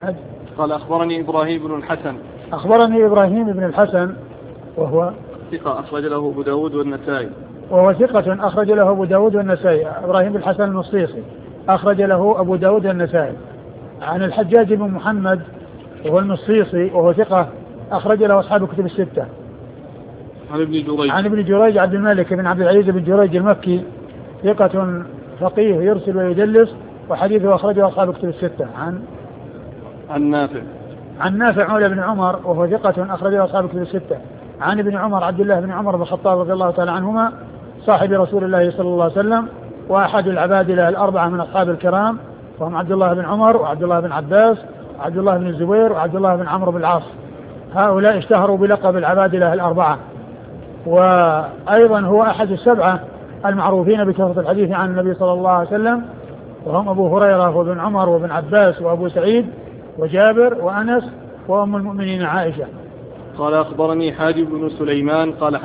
قال أخبرني إبراهيم بن الحسن. أخبرني إبراهيم بن الحسن وهو ثقة أخرج له أبو داود والنسائي. وهو ثقة أخرج له أبو داود والنسائي. إبراهيم بن الحسن المصيصي أخرج له أبو داود والنسائي. عن الحجاج بن محمد وهو المصيصي وهو ثقة أخرج له أصحاب الكتب الستة. عن ابن جريج عبد الملك بن عبد العزيز بن جريج المكي ثقة فقيه يرسل ويدلس وحديثه أخرجه أصحاب الكتب الستة. عن نافع مولى بن عمر وهو ثقة أخرجه أصحاب الكتب الستة. عن ابن عمر عبد الله بن عمر بن الخطاب رضي الله تعالى عنهما صاحب رسول الله صلى الله عليه وسلم وأحد العبادلة الأربعة من أصحاب الكرام، وهم عبد الله بن عمر وعبد الله بن عباس وعبد الله بن الزبير وعبد الله بن عمرو بن العاص. هؤلاء اشتهروا بلقب العبادلة الأربعة. وأيضا هو أحد السبعة المعروفين بكثرة الحديث عن النبي صلى الله عليه وسلم، وهم أبو هريرة وابن عمر وابن عباس وأبو سعيد وجابر وأنس وأم المؤمنين عائشة. قال أخبرني حاجب بن سليمان قال